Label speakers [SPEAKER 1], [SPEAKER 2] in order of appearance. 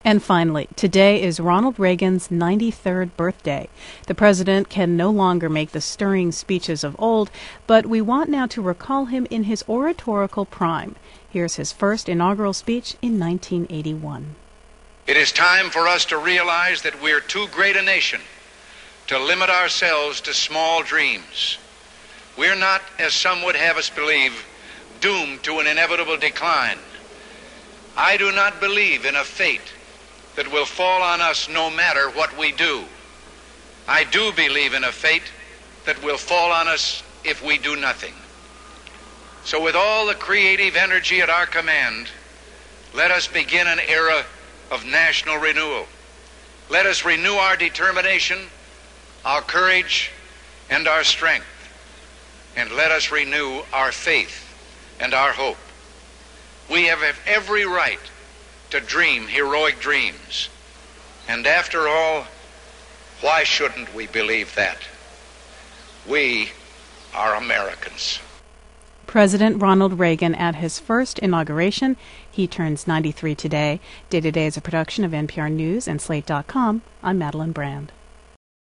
[SPEAKER 1] And finally, today is Ronald Reagan's 93rd birthday. The president can no longer make the stirring speeches of old, but we want now to recall him in his oratorical prime. Here's his first inaugural speech in 1981.
[SPEAKER 2] It is time for us to realize that we're too great a nation to limit ourselves to small dreams. We're not, as some would have us believe, doomed to an inevitable decline. I do not believe in a fate that will fall on us no matter what we do. I do believe in a fate that will fall on us if we do nothing. So with all the creative energy at our command, let us begin an era of national renewal. Let us renew our determination, our courage, and our strength. And let us renew our faith and our hope. We have every right to dream heroic dreams. And after all, why shouldn't we believe that? We are Americans.
[SPEAKER 1] President Ronald Reagan at his first inauguration. He turns 93 today. Day to Day is a production of NPR News and Slate.com. I'm Madeline Brand.